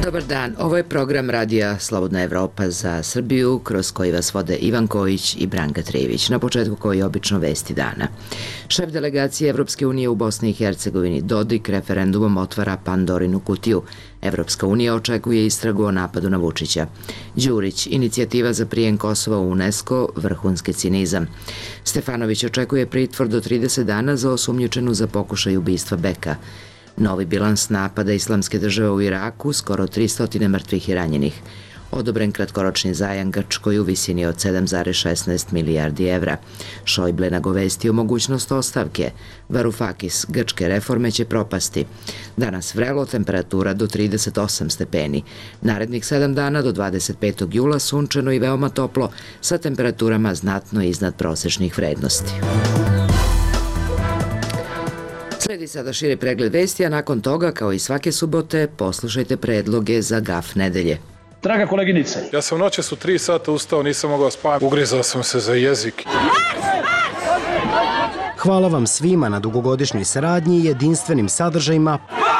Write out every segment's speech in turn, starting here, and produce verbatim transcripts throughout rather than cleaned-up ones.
Dobar dan, ovo je program Radija Slobodna Evropa za Srbiju, kroz koji vas vode Ivan Kojić i Branka Trijević. Na početku koji je obično vesti dana. Šef delegacije Evropske unije u Bosni i Hercegovini Dodik referendumom otvara Pandorinu kutiju. Evropska unija očekuje istragu o napadu na Vučića. Đurić, inicijativa za prijem Kosova u UNESCO, vrhunski cinizam. Stefanović očekuje pritvor do trideset dana za osumnjičenu za pokušaj ubistva Beka. Novi bilans napada Islamske države u Iraku, skoro tristo mrtvih i ranjenih. Odobren kratkoročni zajam Grčkoj u visini od sedam zarez šesnaest milijardi evra. Šojble nagovestio mogućnost ostavke. Varoufakis, grčke reforme će propasti. Danas vrelo, temperatura do trideset osam stepeni. Narednih sedam dana do dvadeset petog jula sunčano i veoma toplo, sa temperaturama znatno iznad prosečnih vrednosti. Sledi sada širi pregled vesti, a nakon toga, kao i svake subote, poslušajte predloge za gaf nedelje. Draga koleginice, ja sam noćas u tri sata ustao, nisam mogao spavati, ugrizao sam se za jezik. Hvala vam svima na dugogodišnjoj saradnji i jedinstvenim sadržajima.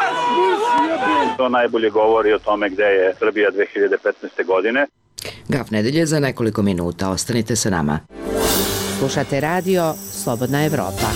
To najbolje govori o tome gde je Srbija dve hiljade petnaeste. godine. Gaf nedelje za nekoliko minuta, ostanite sa nama. Slušate radio Slobodna Evropa.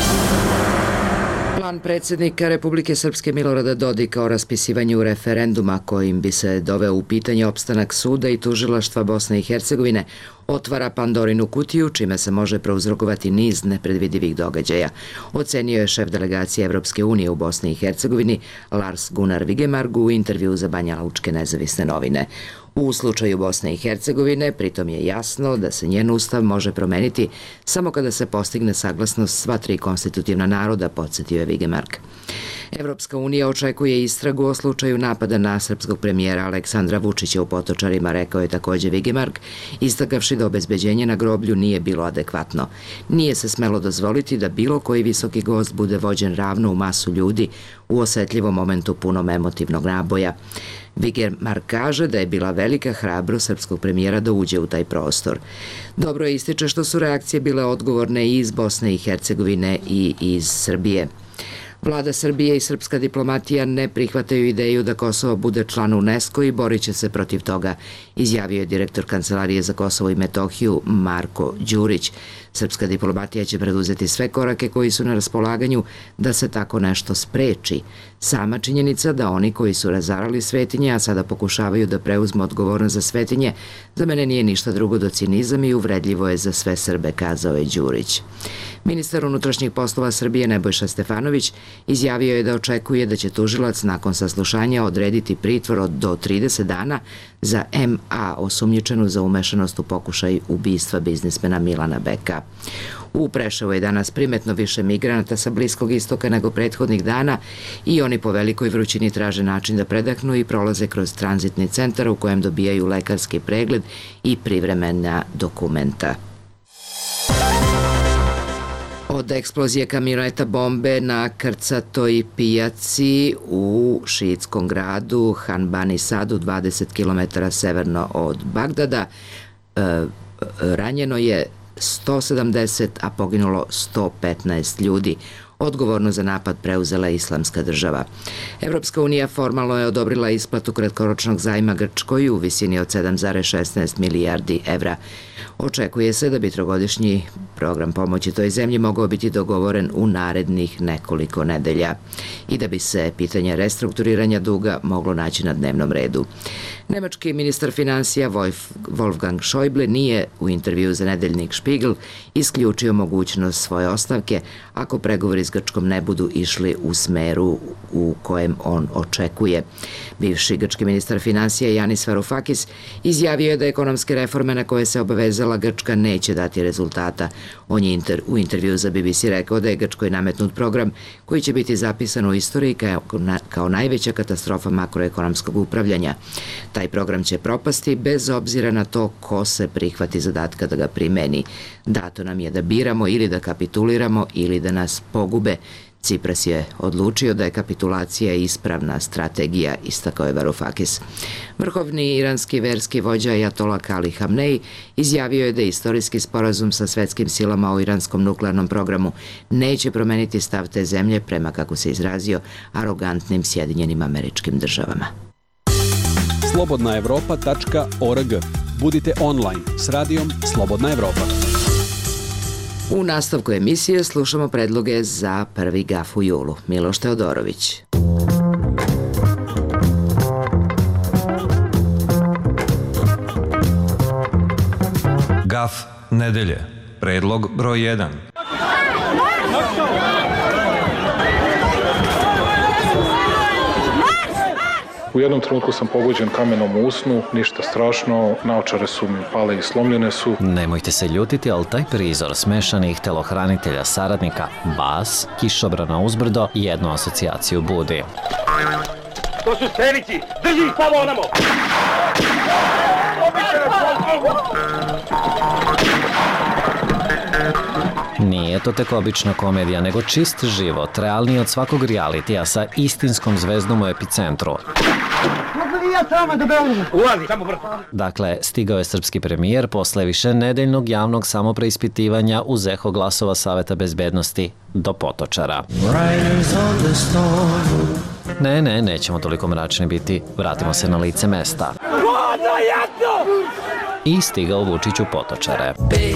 Plan predsjednika Republike Srpske Milorada Dodika o raspisivanju referenduma kojim bi se doveo u pitanje opstanak suda i tužilaštva Bosne i Hercegovine otvara Pandorinu kutiju, čime se može prouzrokovati niz nepredvidivih događaja, ocenio je šef delegacije Evropske unije u Bosni i Hercegovini Lars Gunnar Vigemark u intervju za Banjalučke nezavisne novine. U slučaju Bosne i Hercegovine, pritom je jasno da se njen ustav može promeniti samo kada se postigne saglasnost sva tri konstitutivna naroda, podsjetio je Vigemark. Evropska unija očekuje istragu o slučaju napada na srpskog premijera Aleksandra Vučića u Potočarima, rekao je također Vigemark, istakavši da obezbeđenje na groblju nije bilo adekvatno. Nije se smelo dozvoliti da bilo koji visoki gost bude vođen ravno u masu ljudi u osetljivom momentu punom emotivnog naboja. Vigemark kaže da je bila velika hrabrost srpskog premijera da uđe u taj prostor. Dobro je ističe što su reakcije bile odgovorne i iz Bosne i Hercegovine i iz Srbije. Vlada Srbije i srpska diplomatija ne prihvataju ideju da Kosovo bude član UNESCO i borit će se protiv toga, izjavio je direktor Kancelarije za Kosovo i Metohiju Marko Đurić. Srpska diplomatija će preduzeti sve korake koji su na raspolaganju da se tako nešto spreči. Sama činjenica da oni koji su razarali svetinje, a sada pokušavaju da preuzmu odgovornost za svetinje, za mene nije ništa drugo do cinizam i uvredljivo je za sve Srbe, kazao je Đurić. Ministar unutrašnjih poslova Srbije Nebojša Stefanović izjavio je da očekuje da će tužilac nakon saslušanja odrediti pritvor od do trideset dana za em a osumnjičenu za umešanost u pokušaj ubistva biznismena Milana Beka. U Preševu je danas primetno više migranata sa Bliskog istoka nego prethodnih dana i oni po velikoj vrućini traže način da predahnu i prolaze kroz tranzitni centar u kojem dobijaju lekarski pregled i privremena dokumenta. Od eksplozije kamioneta bombe na krcatoj pijaci u šiitskom gradu Hanbani Sadu, dvadeset kilometara severno od Bagdada, e, ranjeno je sto sedamdeset, a poginulo sto petnaest ljudi. Odgovorno za napad preuzela je Islamska država. Evropska unija formalno je odobrila isplatu kratkoročnog zajma Grčkoj u visini od sedam zarez šesnaest milijardi evra. Očekuje se da bi trogodišnji program pomoći toj zemlji mogao biti dogovoren u narednih nekoliko nedelja i da bi se pitanje restrukturiranja duga moglo naći na dnevnom redu. Nemački ministar finansija Wolfgang Schäuble nije u intervju za nedeljnik Spiegel isključio mogućnost svoje ostavke ako pregovori s Grčkom ne budu išli u smeru u kojem on očekuje. Bivši grčki ministar finansija Yanis Varoufakis izjavio je da ekonomske reforme na koje se obavezala Grčka neće dati rezultata. On je inter, u intervju za B B C rekao da je Grčkoj nametnut program koji će biti zapisan u istoriji kao, kao najveća katastrofa makroekonomskog upravljanja. Taj program će propasti bez obzira na to ko se prihvati zadatka da ga primeni. Dato nam je da biramo ili da kapituliramo ili da nas pogube. Cipras je odlučio da je kapitulacija ispravna strategija, istakao je Varoufakis. Vrhovni iranski verski vođa Ajatola Ali Hamnej izjavio je da istorijski sporazum sa svetskim silama o iranskom nuklearnom programu neće promeniti stav te zemlje prema, kako se izrazio, arogantnim Sjedinjenim Američkim Državama. slobodna evropa tačka org. Budite online s radijom Slobodna Evropa. U nastavku emisije slušamo predloge za prvi gaf u julu. Miloš Teodorović. Gaf nedelje. Predlog broj jedan. U jednom trenutku sam pogođen kamenom u usnu, ništa strašno, naočare su mi pale i slomljene su. Nemojte se ljutiti, ali taj prizor smešanih telohranitelja saradnika, bas, kišobrana uzbrdo, jednu asocijaciju budi. To su strelici! Drži ih tamo onamo! Nije to tek obična komedija, nego čist život, realniji od svakog realitija sa istinskom zvezdom u epicentru. Dakle, stigao je srpski premijer posle više nedeljnog javnog samopreispitivanja uz eho glasova Saveta bezbednosti do Potočara. Ne, ne, nećemo toliko mračni biti. Vratimo se na lice mesta. I stigao Vučić u Potočare.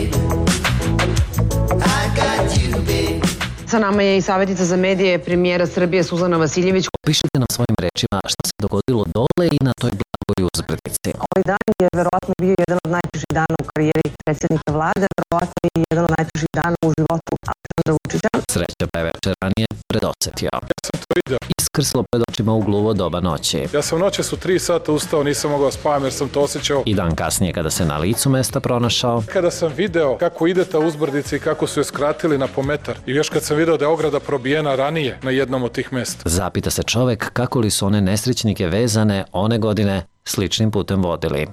Sa nama je i savjetnica za medije premijera Srbije Suzana Vasiljević. Pišite nam svojim rečima šta se dogodilo dole i na toj blagoj uzbrdici. Ovaj dan je verovatno bio jedan od najtežih dana u karijeri predsjednika vlade, verovatno je jedan od najtežih dana u životu Aleksandra Vučića. Sreća pa je večer ranije predosetio. Ja sam to vidio. Iskrslo pred očima u gluvo doba noći. Ja sam noćas u tri sata ustao, nisam mogao spavam jer sam to osjećao. I dan kasnije kada se na licu mesta pronašao. Kada sam video kako ide ta uzbrdica i kako su je skratili na po metar i još kad sam video da je ograda probijena ranije na jednom od tih mesta. Zapita se čovek kako li su one nesrećnike vezane one godine sličnim putem vodili.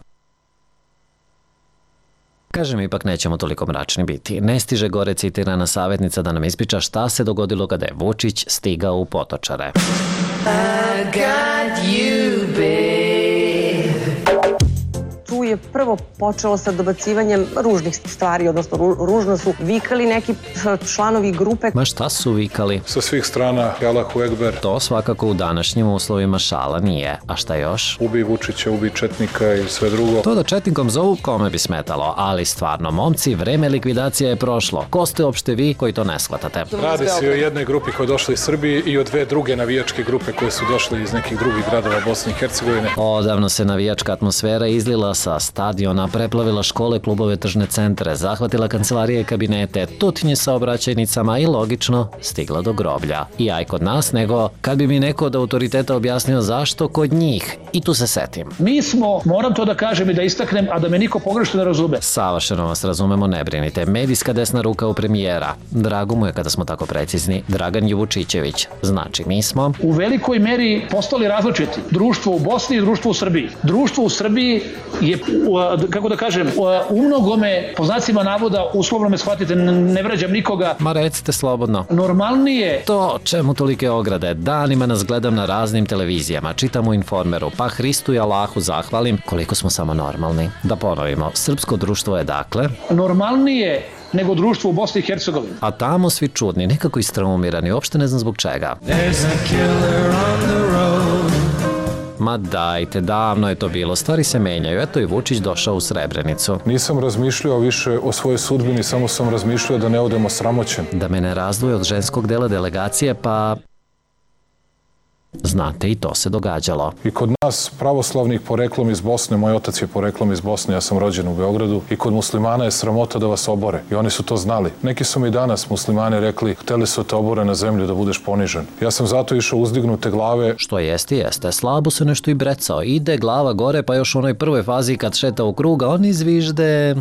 Kažem, ipak nećemo toliko mračni biti. Ne stiže gore citirana savjetnica da nam ispriča šta se dogodilo kada je Vučić stigao u Potočare. I got you, babe. Tu je prvo počelo sa dobacivanjem ružnih stvari, odnosno ružno su vikali neki članovi grupe. Ma šta su vikali? Sa svih strana, Allahu Ekber. To svakako u današnjim uslovima šala nije. A šta još? Ubi Vučića, ubi Četnika i sve drugo. To da Četnikom zovu kome bi smetalo, ali stvarno, momci, vreme likvidacije je prošlo. Ko ste uopšte vi koji to ne shvatate? Radi se o jednoj grupi koja je došla iz Srbije i o dve druge navijačke grupe koje su došle iz nekih drugih gradova Bosne i Hercegovine. Odavno se navijačka atmosfera izlila sa stadiona, preplavila škole, klubove, tržne centre, zahvatila kancelarije i kabinete, tutinje sa obraćajnicama i logično stigla do groblja. I aj kod nas, nego kad bi mi neko od autoriteta objasnio zašto kod njih. I tu se setim. Mi smo, moram to da kažem i da istaknem, a da me niko pogrešno ne razume. Savršeno vas razumemo, ne brinite. Medijska desna ruka u premijera. Drago mu je kada smo tako precizni. Dragan Juvučićević. Znači, mi smo u velikoj meri postali različiti. Društvo u Bosni i društvo u Srbiji. Društvo u Srbiji je, kako da kažem, u mnogome, po znacima navoda, uslovno me shvatite, ne vređam nikoga. Ma recite slobodno. Normalnije. To čemu tolike ograde? Danima nas gledam na raznim televizijama, čitam u Informeru, pa Hristu i Allahu zahvalim koliko smo samo normalni. Da ponovimo, srpsko društvo je dakle normalnije nego društvo u Bosni i Hercegovini. A tamo svi čudni, nekako istraumirani, uopšte ne znam zbog čega. Ma dajte, davno je to bilo, stvari se menjaju, eto i Vučić došao u Srebrenicu. Nisam razmišljao više o svojoj sudbini, samo sam razmišljao da ne odemo sramoćen. Da me ne razdvoje od ženskog dela delegacije, pa... Znate, i to se događalo. I kod nas pravoslavnih poreklom iz Bosne, moj otac je poreklom iz Bosne, ja sam rođen u Beogradu, i kod muslimana je sramota da vas obore. I oni su to znali. Neki su mi danas muslimani rekli, hteli su te obore na zemlju da budeš ponižen. Ja sam zato išao uzdignute glave. Što jeste, jeste. Slabo se nešto i brecao. Ide glava gore, pa još u onoj prvoj fazi kad šeta u kruga, on izvižde...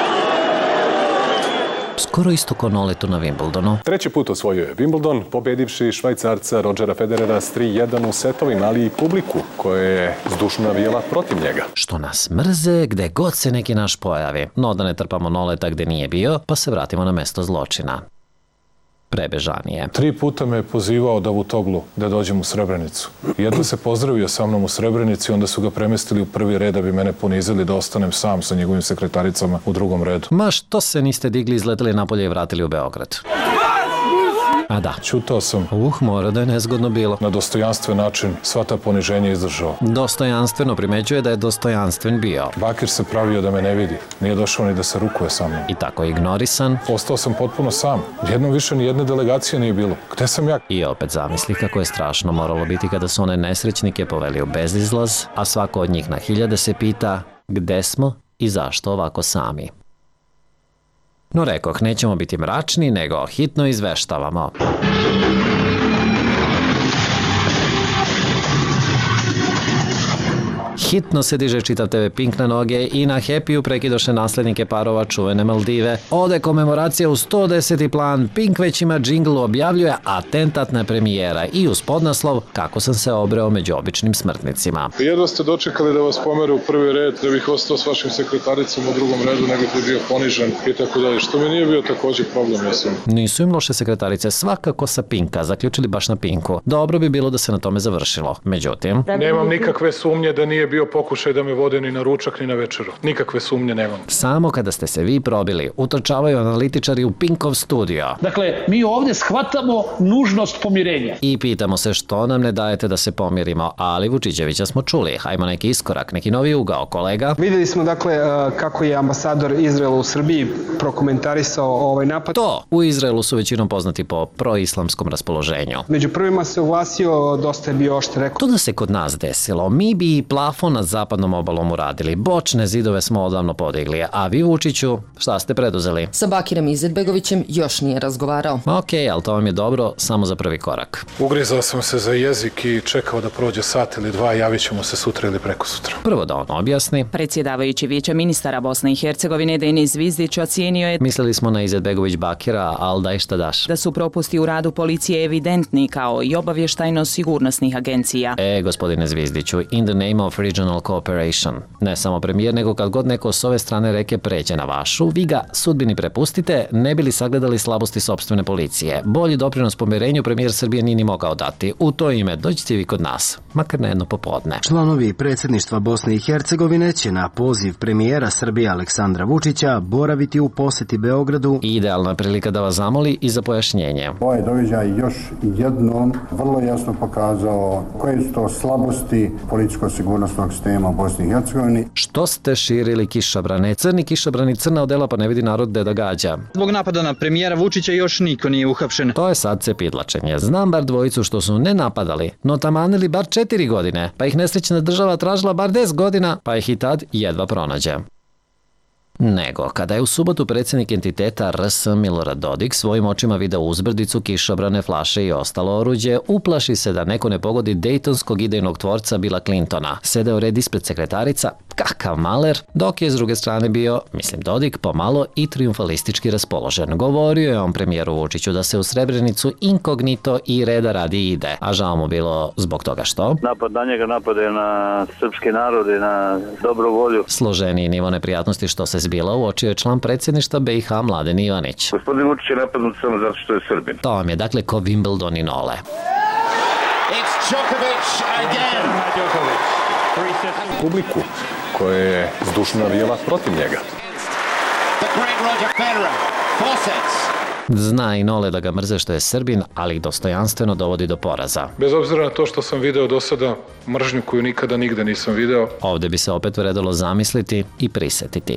Skoro isto ko Noletu na Wimbledonu. Treći put osvojio je Wimbledon, pobedivši Švajcarca Rodgera Federera s tri jedan u setovima, ali i publiku koja je zdušno navijala protiv njega. Što nas mrze gde god se neki naš pojavi. No da ne trpamo Noleta gde nije bio, pa se vratimo na mesto zločina. Prebežanije. Tri puta me je pozivao Davutoglu da dođem u Srebrenicu. Jedno se pozdravio sa mnom u Srebrenici, onda su ga premestili u prvi red da bi mene ponizili da ostanem sam sa njegovim sekretaricama u drugom redu. Ma što se niste digli, izleteli napolje i vratili u Beograd? A da. Ćutao sam. Uh, mora da je nezgodno bilo. Na dostojanstven način sva ta poniženja izdržao. Dostojanstveno primećuje da je dostojanstven bio. Bakir se pravio da me ne vidi. Nije došao ni da se rukuje sa mnom. I tako ignorisan. Ostao sam potpuno sam. Jednom više ni jedne delegacije nije bilo. Gde sam ja? I opet zamisli kako je strašno moralo biti kada su one nesrećnike poveli u bezizlaz, a svako od njih na hiljade se pita gde smo i zašto ovako sami. No rekoh, nećemo biti mračni, nego hitno izveštavamo. Hitno se diže čitav te ve Pink na noge i na Happy-u prekidoše naslednike parova čuvene Maldive. Ode komemoracija u sto deseti plan, Pink već ima džingl, objavljuje atentatna premijera i uz podnaslov kako sam se obreo među običnim smrtnicima. Jedva ste dočekali da vas pomere u prvi red, da bih ostao s vašim sekretaricom u drugom redu, nego bi bio ponižan i tako dalje, što mi nije bio također problem, ja sam. Nisu im loše sekretarice, svakako sa Pinka, zaključili baš na Pinku. Dobro bi bilo da se na tome završilo. Međutim, nemam nikakve sumnje da nije bio pokušaj da me vode ni na ručak ni na večeru. Nikakve sumnje nemam. Samo kada ste se vi probili, utrčavaju analitičari u Pinkov studio. Dakle, mi ovdje shvatamo nužnost pomirenja. I pitamo se što nam ne dajete da se pomirimo, ali Vučićevića smo čuli. Hajmo neki iskorak, neki novi ugao, kolega. Vidjeli smo, dakle, kako je ambasador Izraela u Srbiji prokomentarisao ovaj napad. To, u Izraelu su većinom poznati po proislamskom raspoloženju. Među prvima se oglasio, dosta je bio ošte rekao. To da se kod nas desilo, mi bi i plafon nad zapadnom obalom uradili. Bočne zidove smo odavno podigli, a vi, Vučiću, šta ste preduzeli? Sa Bakirom Izetbegovićem još nije razgovarao. Ok, ali to vam je dobro samo za prvi korak. Ugrizao sam se za jezik i čekao da prođe sat ili dva, javit ćemo se sutra ili preko sutra. Prvo da on objasni. Predsjedavajući Vijeća ministara Bosne i Hercegovine Denis Zvizdić ocijenio je... Mislili smo na Izetbegović Bakira, ali daj šta daš. Da su propusti u radu policije evidentni kao i obavještajno-sigurnosnih agencija. E, gospodine Zvizdiću, in the name of regional cooperation. Ne samo premijer, nego kad god neko s ove strane reke pređe na vašu, vi ga sudbini prepustite, ne bili sagledali slabosti sopstvene policije. Bolji doprinos pomirenju premijer Srbije nije ni mogao dati. U to ime dođite vi kod nas, makar na jedno popodne. Članovi predsjedništva Bosne i Hercegovine će na poziv premijera Srbije Aleksandra Vučića boraviti u posjeti Beogradu. Idealna prilika da vas zamoli i za pojašnjenje. Ovaj događaj još jednom vrlo jasno pokazao koje su to slabosti policijsko-sigurnosnog sistema u Bosni i Hercegovini. Što ste širili kišobrane? Crni kišobrani, crna odela, pa ne vidi narod gde da gađa. Zbog napada na premijera Vučića još niko nije uhapšen. To je sad cepidlačenje. Znam bar dvojicu što su ne napadali, no tamanili bar četiri godine, pa ih nesrećna država tražila bar deset godina, pa ih i tad jedva pronađe. Nego, kada je u subotu predsjednik entiteta R S Milorad Dodik svojim očima video uzbrdicu, kišobrane, flaše i ostalo oruđe, uplaši se da neko ne pogodi dejtonskog idejnog tvorca Billa Clintona. Sedeo red ispred sekretarica, kakav maler, dok je s druge strane bio, mislim Dodik, pomalo i triumfalistički raspoložen. Govorio je on premijeru Vučiću da se u Srebrenicu inkognito i reda radi ide, a žao mu bilo zbog toga što... Napad na njega napade na srpski narod i na dobru volju. Složeniji nivo neprijatnosti što se zbila uočio je član predsjedništva B i H Mladen Ivanić. Gospodin Vučić je napadnut samo zato što je Srbin. To vam je dakle ko Wimbledon i nole. Publiku koja je zdušno navijala protiv njega. Zna i Nole da ga mrze što je Srbin, ali ih dostojanstveno dovodi do poraza. Bez obzira na to što sam video do sada mržnju koju nikada nigde nisam video. Ovde bi se opet vredilo zamisliti i prisetiti.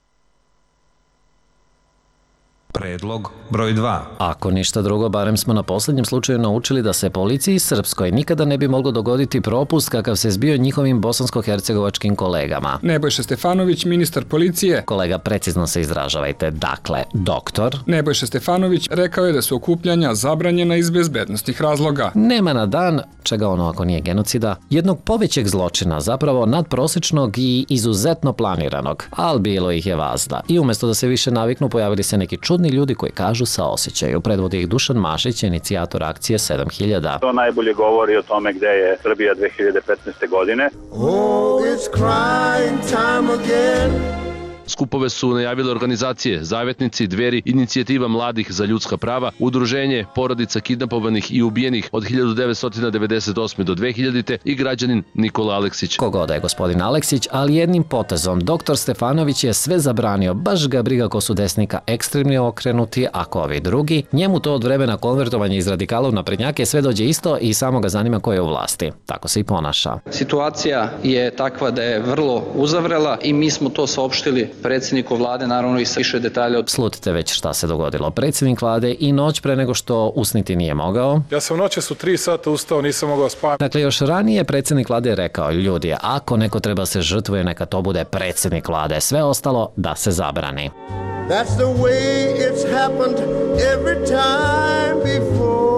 Predlog broj dva. Ako ništa drugo, barem smo na posljednjem slučaju naučili da se policiji srpskoj nikada ne bi moglo dogoditi propust kakav se zbio njihovim bosansko-hercegovačkim kolegama. Nebojša Stefanović, ministar policije. Kolega, precizno se izražavajte. Dakle, doktor. Nebojša Stefanović rekao je da su okupljanja zabranjena iz bezbednostnih razloga. Nema na dan, čega ono ako nije genocida, jednog povećeg zločina, zapravo nadprosečnog i izuzetno planiranog, ali bilo ih je vazda. I umjesto da se više naviknu, pojavili se neki čudni ljudi koji kažu sa osjećaju. Predvodi ih Dušan Mašić, inicijator akcije sedam hiljada. To najbolje govori o tome gde je Srbija dve hiljade petnaeste. godine. Oh, it's crying time again. Skupove su najavile organizacije Zavetnici, Dveri, Inicijativa mladih za ljudska prava, Udruženje porodica kidnapovanih i ubijenih od hiljadu devetsto devedeset osme do dve hiljadite i građanin Nikola Aleksić. Kogoda je gospodin Aleksić, ali jednim potezom doktor Stefanović je sve zabranio, baš ga briga ko su desnika ekstremni okrenuti, a ko ovi drugi. Njemu to od vremena konvertovanja iz radikalov na prednjake sve dođe isto i samo ga zanima ko je u vlasti. Tako se i ponaša. Situacija je takva da je vrlo uzavrela i mi smo to saopštili predsjedniku vlade, naravno i sa više detalja. Slutite već šta se dogodilo. Predsjednik vlade i noć pre nego što usniti nije mogao. Ja sam noćas u tri sata ustao, nisam mogao spavati. Dakle, još ranije predsjednik vlade je rekao, ljudi, ako neko treba se žrtvuje, neka to bude predsjednik vlade. Sve ostalo da se zabrani. That's the way it's happened every time before.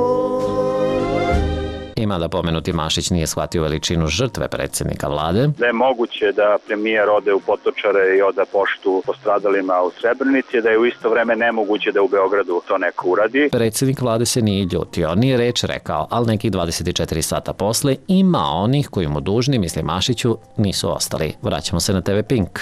Ima da pomenuti Mašić nije shvatio veličinu žrtve predsjednika vlade. Da je moguće da premijer ode u Potočare i oda poštu postradalima u Srebrenici, da je u isto vreme nemoguće da u Beogradu to neko uradi. Predsjednik vlade se nije ljutio, nije reč rekao, ali nekih dvadeset četiri sata posle ima onih koji mu dužni, misli Mašiću, nisu ostali. Vraćamo se na te ve Pink.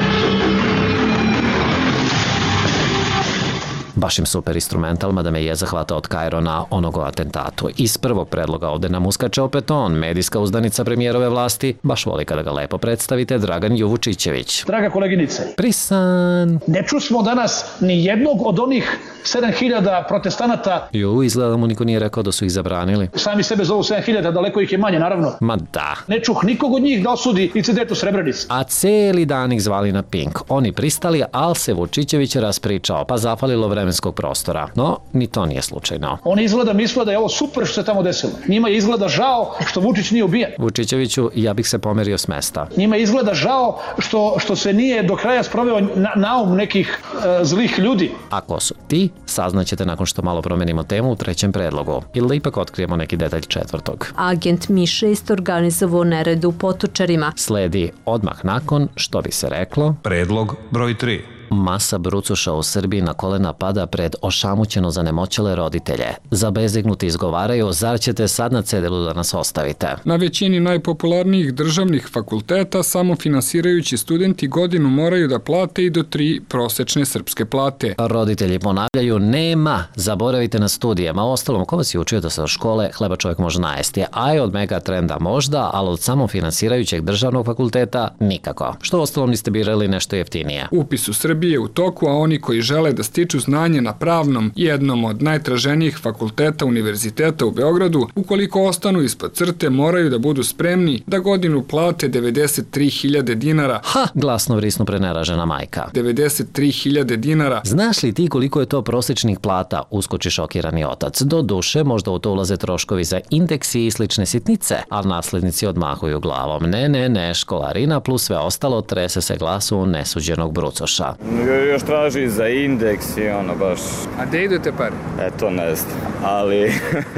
Baš im super instrumental, mada me je zahvatao od Kairo na onog o atentatu. Iz prvog predloga ovde nam uskače opet on, medijska uzdanica premijerove vlasti, baš voli kada ga lepo predstavite, Dragan Juvučićević. Draga koleginice, prisan. Ne čusmo danas ni jednog od onih sedam hiljada protestanata. Ju, izgleda mu niko nije rekao da su ih zabranili. Sami sebe zovu sedam hiljada, daleko ih je manje, naravno. Ma da. Ne čuh nikog od njih da osudi incident u Srebrenici. A celi dan ih zvali na Pink. Oni pristali, ali se Vučićević raspričao, pa zafalilo vremenskog prostora. No, ni to nije slučajno. Oni izgleda misle da je ovo super što se tamo desilo. Njima je izgleda žao što Vučić nije ubijen. Vučićeviću, ja bih se pomerio s mesta. Njima je izgleda žao što, što se nije do kraja sproveo na, naum nekih e, zlih ljudi. A ko su ti? Saznaćete nakon što malo promenimo temu u trećem predlogu. Ili da ipak otkrijemo neki detalj četvrtog. Agent Mi šest organizovao nered u Potočarima. Sledi odmah nakon, što bi se reklo... Predlog broj tri. Masa brucoša u Srbiji na kolena pada pred ošamućeno zanemoćele roditelje. Zabezignuti izgovaraju, zar ćete sad na cedilu da nas ostavite? Na većini najpopularnijih državnih fakulteta samofinansirajući studenti godinu moraju da plate i do tri prosečne srpske plate. Roditelji ponavljaju, nema, zaboravite na studijama. Ostalom, ko vas je učio da se od škole hleba čovjek može najesti? A je od mega trenda možda, ali od samofinansirajućeg državnog fakulteta nikako. Što ostalom niste birali nešto jeftinije? Upis u Srbiji je u toku, a oni koji žele da stiču znanje na pravnom, jednom od najtraženijih fakulteta univerziteta u Beogradu, ukoliko ostanu ispod crte, moraju da budu spremni da godinu plate devedeset tri hiljade dinara. Ha! Glasno vrisnu preneražena majka. devedeset tri hiljade dinara. Znaš li ti koliko je to prosečnih plata? Uskoči šokirani otac. Do duše, možda u to ulaze troškovi za indeksi i slične sitnice, ali naslednici odmahuju glavom. Ne, ne, ne, školarina plus sve ostalo, trese se glasu nesuđenog brucoša. Još traži za indeks i ono baš... A gde idete pare? Eto, ne znam, ali...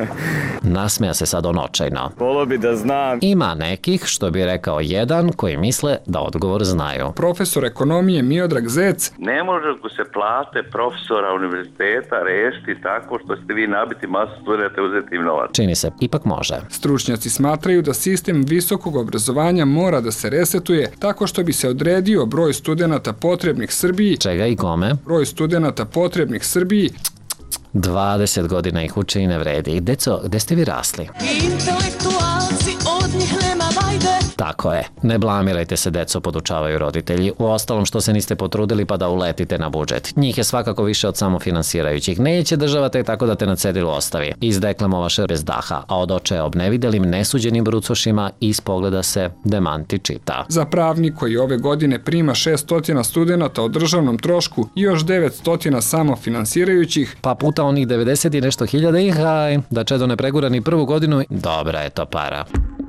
Nasmeja se sad on očajno. Volio bi da znam. Ima nekih, što bi rekao jedan, koji misle da odgovor znaju. Profesor ekonomije Miodrag Zec. Ne može se plate profesora univerziteta rešiti tako što ste vi nabiti masu studenta uzeti im novac. Čini se, ipak može. Stručnjaci smatraju da sistem visokog obrazovanja mora da se resetuje tako što bi se odredio broj studenata potrebnih Srbiji. Čega i kome? Broj studenata potrebnih Srbiji. dvadeset godina ih uče i ne vredi. Deco, gde ste vi rasli? Intelektualci, od njih nema vajde. Tako je. Ne blamirajte se, deco, podučavaju roditelji. U ostalom što se niste potrudili pa da uletite na budžet. Njih je svakako više od samofinansirajućih. Neće država tek tako da te na cedilu ostavi. Izdeklamovaše bez daha, a od očaja obnevidelim nesuđenim brucošima iz pogleda se demanti čita. Za pravnik koji ove godine prima šessto studenata o državnom trošku i još devetsto samofinansirajućih. Pa puta onih devedeset i nešto hiljada i haj, da Čedo ne pregura ni prvu godinu. Dobra je to para.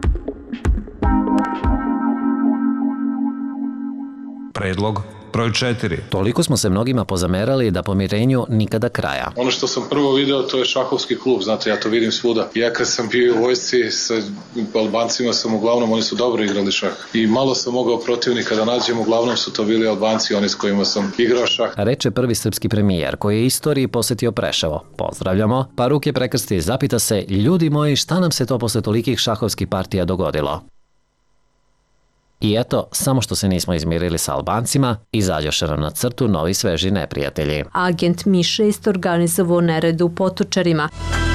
Predlog broj četiri. Toliko smo se mnogima pozamerali da pomirenju nikada kraja. Ono što sam prvo video, to je šahovski klub, znate, ja to vidim svuda. Ja kad sam bio u vojsci sa Albancima sam uglavnom, oni su dobro igrali šah. I malo sam mogao protivnika da nađem, uglavnom su to bili Albanci, oni s kojima sam igrao šah. Reče prvi srpski premijer koji je istoriji posetio Preševo. Pozdravljamo, pa ruke prekrsti, zapita se, ljudi moji, šta nam se to posle tolikih šahovskih partija dogodilo? I eto, samo što se nismo izmirili sa Albancima, izađoše nam na crtu novi sveži neprijatelji. Agent M I šest organizovao nered u Potočarima.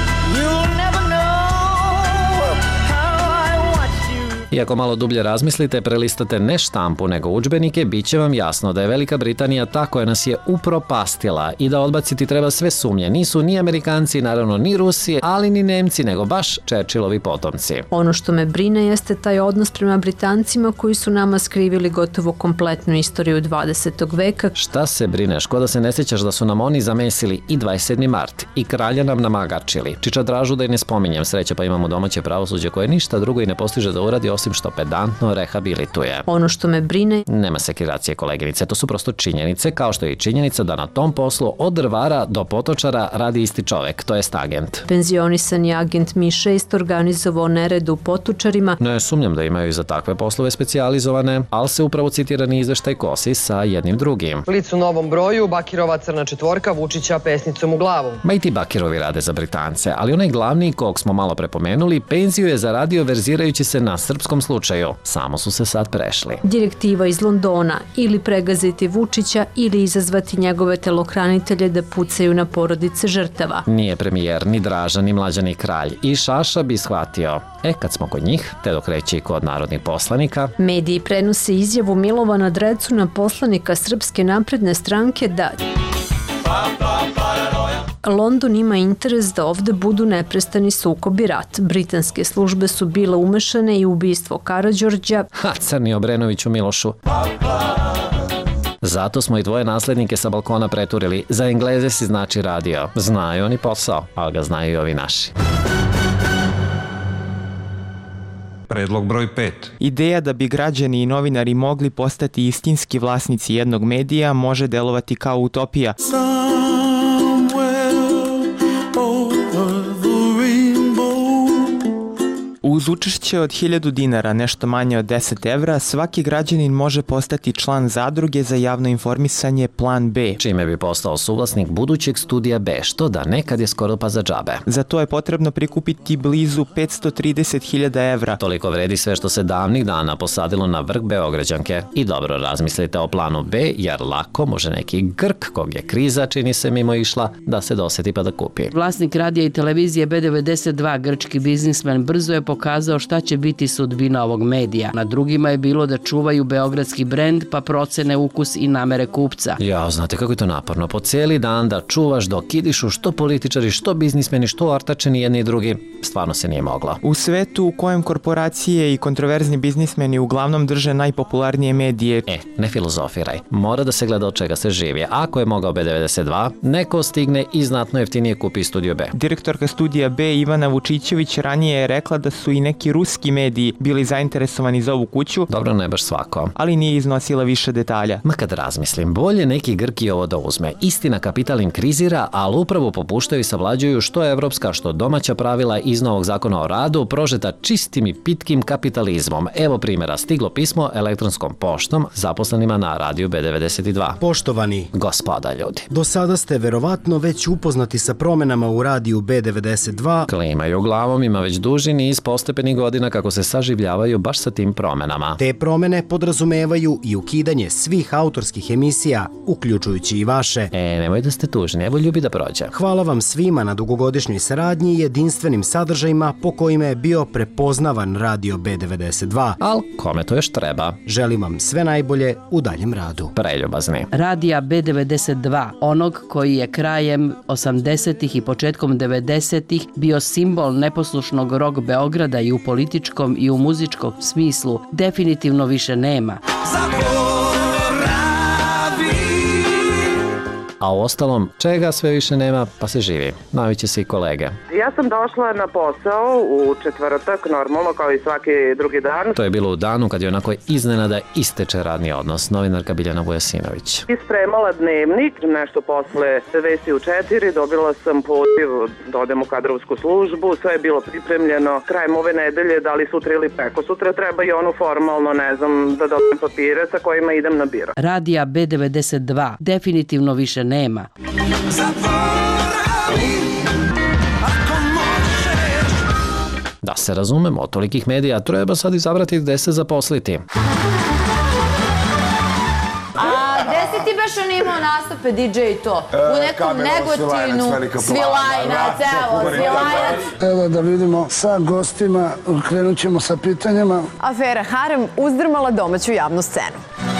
Iako malo dublje razmislite, prelistate ne štampu nego udžbenike, bit će vam jasno da je Velika Britanija ta koja nas je upropastila i da odbaciti treba sve sumnje. Nisu ni Amerikanci, naravno ni Rusi, ali ni Nemci, nego baš Churchillovi potomci. Ono što me brine jeste taj odnos prema Britancima koji su nama skrivili gotovo kompletnu istoriju dvadesetog veka. Šta se brineš, ko da se ne sjećaš da su nam oni zamesili i dvadeset sedmi mart i kralja nam namagačili. Čičadražu da i ne spominjem, sreće pa imamo domaće pravosuđe koje ništa drugo i ne postiže da uradi osim što pedantno rehabilituje. Ono što me brine... Nema sekiracije, koleginice, to su prosto činjenice, kao što je i činjenica da na tom poslu od drvara do Potočara radi isti čovek, to jest agent. Penzionisani agent M I šest organizovao nered u Potočarima. Ne sumnjam da imaju i za takve poslove specijalizovane, ali se upravo citirani izveštaj kosi sa jednim drugim. Blic u Novom Broju, Bakirova crna četvorka, Vučića pesnicom u glavu. Ma i ti Bakirovi rade za Britance, ali onaj glavni, kog smo malo prepomenuli, penziju je zaradio verzirajući se na srpskom slučaju. Samo su se sad prešli. Direktiva iz Londona, ili pregaziti Vučića ili izazvati njegove telohranitelje da pucaju na porodice žrtava. Nije premijer, ni Draža, ni Mlađani kralj. I Šaša bi shvatio. E, kad smo kod njih, te dok reći i kod narodnih poslanika. Mediji prenose izjavu Milovana Drecuna, poslanika Srpske napredne stranke, da London ima interes da ovde budu neprestani sukob i rat. Britanske službe su bile umešane i u ubistvo Karađorđa. Ha, crni Obrenoviću Milošu. Zato smo i tvoje naslednike sa balkona preturili. Za Engleze si znači radio. Znaju oni posao, ali ga znaju i ovi naši. Predlog broj pet. Ideja da bi građani i novinari mogli postati istinski vlasnici jednog medija može delovati kao utopija. Uz učešće od hiljadu dinara, nešto manje od deset evra, svaki građanin može postati član zadruge za javno informisanje Plan B. Čime bi postao suvlasnik budućeg studija B, što da nekad je skoro pa za džabe. Za to je potrebno prikupiti blizu petsto trideset hiljada evra. Toliko vredi sve što se davnih dana posadilo na vrh Beograđanke. I dobro razmislite o Planu B, jer lako može neki Grk, kog je kriza, čini se mimo išla, da se doseti pa da kupi. Vlasnik radija i televizije B devedeset dva, grčki biznismen, brzo je pokazao šta će biti sudbina ovog medija. Na drugima je bilo da čuvaju beogradski brend pa procene ukus i namere kupca. Ja, znate kako je to naporno. Po cijeli dan da čuvaš dok idišu što političari, što biznismeni, što artačeni jedni i drugi. Stvarno se nije moglo. U svetu u kojem korporacije i kontroverzni biznismeni uglavnom drže najpopularnije medije. E, ne filozofiraj. Mora da se gleda od čega se živi. Ako je mogao B devedeset dva, neko stigne i znatno jeftinije kupi Studio B. Direktorka Studija B Ivana Vučićević ranije je rekla da su i neki ruski mediji bili zainteresovani za ovu kuću. Dobro, ne baš svako. Ali nije iznosila više detalja. Ma kad razmislim, bolje neki Grki ovo da uzme. Istina, kapital im krizira, ali upravo popuštaju i savlađuju što evropska, što domaća pravila iz novog zakona o radu, prožeta čistim i pitkim kapitalizmom. Evo primjera, stiglo pismo elektronskom poštom zaposlenima na radiju B devedeset dva. Poštovani gospoda ljudi, do sada ste verovatno već upoznati sa promenama u radiju B devedeset dva. Klimaju glavom, ima već duži niz postepenih godina kako se saživljavaju baš sa tim promenama. Te promene podrazumevaju i ukidanje svih autorskih emisija, uključujući i vaše. E, nemoj da ste tužni, evo ljubi da prođe. Hvala vam svima na dugogodišnjoj saradnji i jedinstvenim sadržajima po kojima je bio prepoznavan radio B devedeset dva. Al, kome to još treba? Želim vam sve najbolje u daljem radu. Preljubazni. Radija B devedeset dva, onog koji je krajem osamdesetih i početkom devedesetih bio simbol neposlušnog rock Beograda i u političkom i u muzičkom smislu, definitivno više nema. A u ostalom, čega sve više nema, pa se živi. Naviće se i kolege. Ja sam došla na posao u četvrtak, normalno kao i svaki drugi dan. To je bilo u danu kad je onako iznenada isteče radni odnos. Novinarka Biljana Vujasinović. Ispremala dnevnik, nešto posle vesti u četiri, dobila sam poziv da odem u kadrovsku službu, sve je bilo pripremljeno. Krajem ove nedelje, da li sutra ili preko sutra, treba i ono formalno, ne znam, da dobijem papire sa kojima idem na biro. Radija B devedeset dva, definitivno više nema. Nema. Da se razumemo, od tolikih medija treba sad izabrati gde se zaposliti. A gde si ti baš on imao nastupe D J i to? U nekom Negotinu, Svilajnac, evo, Svilajnac. Evo da vidimo sa gostima, krenut ćemo sa pitanjima. Afera Harem uzdrmala domaću javnu scenu.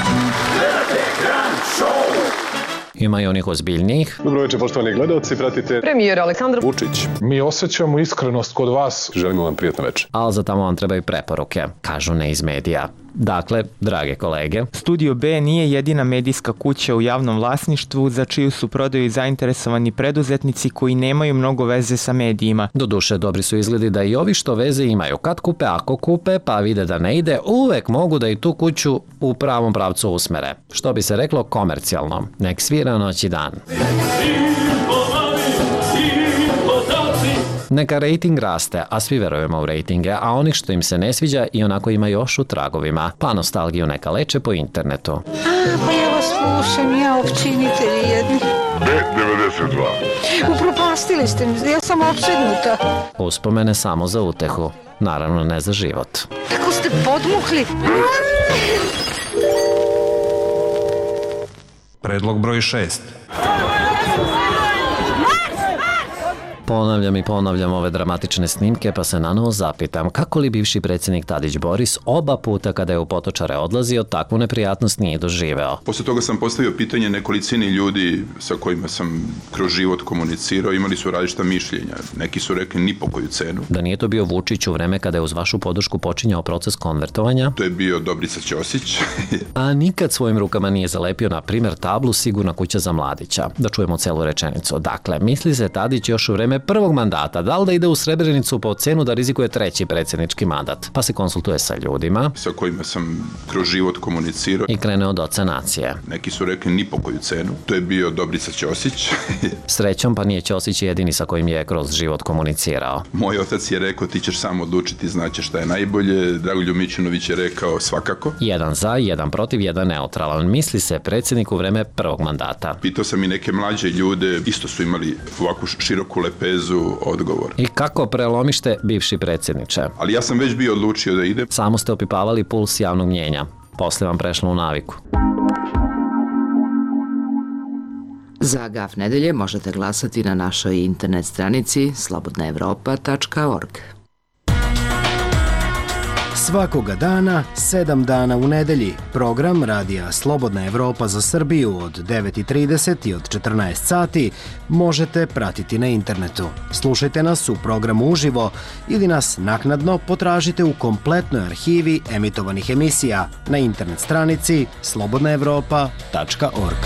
Ima i onih ozbiljnijih. Dobro večer, poštovani gledalci, pratite premijer Aleksandar Vučić. Mi osjećamo iskrenost kod vas. Želimo vam prijatno večer. Ali za tamo vam trebaju preporuke, kažu ne iz medija. Dakle, drage kolege, Studio B nije jedina medijska kuća u javnom vlasništvu za čiju su prodaju zainteresovani preduzetnici koji nemaju mnogo veze sa medijima. Doduše, dobri su izgledi da i ovi što veze imaju. Kad kupe, ako kupe, pa vide da ne ide, uvek mogu da i tu kuću u pravom pravcu usmere. Što bi se reklo komercijalno. Nek svira noć i dan. Neka rating raste, a svi verujemo u ratinge, a onih što im se ne sviđa i onako ima još u tragovima. Pa nostalgiju neka leče po internetu. A, pa ja vas slušam, ja općinitelji jedni. B devedeset dva. Upropastili ste mi, ja sam opsednuta. Uspomene samo za utehu, naravno ne za život. Tako ste podmukli. Predlog broj šest. Ponavljam i ponavljam ove dramatične snimke pa se nanovo zapitam kako li bivši predsjednik Tadić Boris oba puta kada je u Potočare odlazio takvu neprijatnost nije doživeo. Posle toga sam postavio pitanje nekolicini ljudi sa kojima sam kroz život komunicirao, imali su različita mišljenja. Neki su rekli ni po koju cenu. Da nije to bio Vučić u vreme kada je uz vašu podršku počinjao proces konvertovanja? To je bio Dobrica Ćosić. A nikad svojim rukama nije zalepio na primjer tablu Sigurna kuća za mladića. Da čujemo celu rečenicu. Dakle, misli se Tadić još u vreme prvog mandata, da li da ide u Srebrenicu po cenu da rizikuje treći predsjednički mandat, pa se konsultuje sa ljudima sa kojima sam kroz život komunicirao i krene od oca nacije. Neki su rekli ni po koju cenu. To je bio Dobrica Ćosić. Srećom pa nije Ćosić jedini sa kojim je kroz život komunicirao. Moj otac je rekao ti ćeš samo odlučiti, znaćeš šta je najbolje. Dragoljub Mićunović je rekao svakako. Jedan za, jedan protiv, jedan neutralan. Misli se predsjednik u vreme prvog mandata. Pitao sam i neke mlađe ljude, isto su imali ovakvu široku lepezu odgovor. I kako prelomište bivši predsjedniče? Ali ja sam već bio odlučio da idem. Samo ste opipavali puls javnog mnjenja. Posle vam prešlo u naviku. Za Gaf nedelje možete glasati na našoj internet stranici slobodna evropa tačka org. Svakoga dana, sedam dana u nedelji, program radija Slobodna Evropa za Srbiju od devet i trideset i od četrnaest sati možete pratiti na internetu. Slušajte nas u programu uživo ili nas naknadno potražite u kompletnoj arhivi emitovanih emisija na internet stranici slobodna evropa tačka org.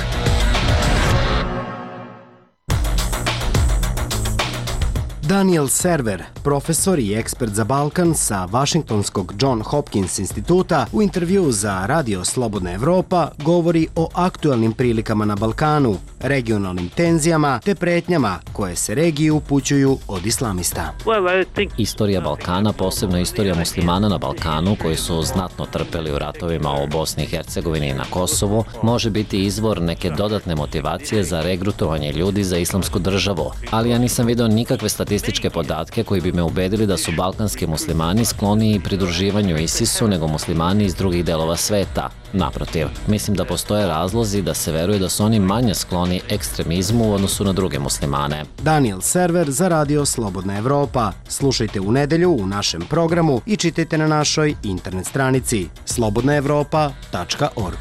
Daniel Server, profesor i ekspert za Balkan sa Vašingtonskog John Hopkins instituta, u intervju za Radio Slobodna Evropa govori o aktualnim prilikama na Balkanu, regionalnim tenzijama te pretnjama koje se regiji upućuju od islamista. Istorija Balkana, posebno istorija muslimana na Balkanu koji su znatno trpeli u ratovima u Bosni i Hercegovini i na Kosovu, može biti izvor neke dodatne motivacije za regrutovanje ljudi za islamsku državu. Ali ja nisam vidio nikakve statističke podatke koji bi me ubedili da su balkanski muslimani skloniji pridruživanju ISIS-u nego muslimani iz drugih delova sveta. Naprotiv, mislim da postoje razlozi da se veruje da su oni manje skloni ekstremizmu u odnosu na druge muslimane. Daniel Server za Radio Slobodna Evropa. Slušajte u nedelju u našem programu i čitajte na našoj internet stranici slobodna evropa tačka org.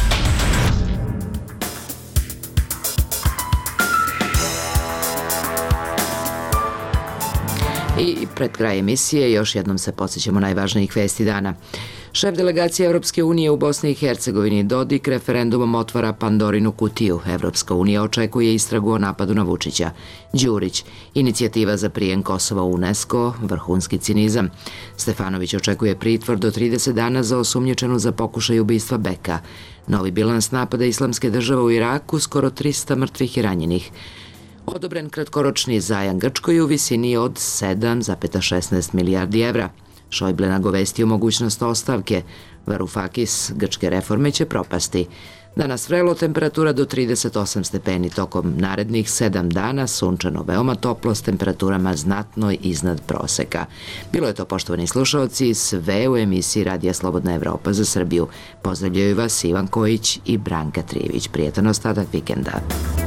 I pred kraj emisije još jednom se podsjećamo najvažnijih vesti dana. Šef delegacije Evropske unije u Bosni i Hercegovini Dodik referendumom otvara Pandorinu kutiju. Evropska unija očekuje istragu o napadu na Vučića. Đurić, inicijativa za prijem Kosova u UNESCO, vrhunski cinizam. Stefanović očekuje pritvor do trideset dana za osumnjičenu za pokušaj ubistva Beka. Novi bilans napada Islamske države u Iraku, skoro trista mrtvih i ranjenih. Odobren kratkoročni zajam Grčkoj u visini od sedam zarez šesnaest milijardi evra. Šojble nagovestio mogućnost ostavke. Varoufakis, grčke reforme će propasti. Danas vrelo, temperatura do trideset osam stepeni, tokom narednih sedam dana sunčano, veoma toplo s temperaturama znatno iznad proseka. Bilo je to, poštovani slušalci, sve u emisiji Radija Slobodna Evropa za Srbiju. Pozdravljaju vas Ivan Kojić i Branka Trijević. Prijetan ostatak vikenda.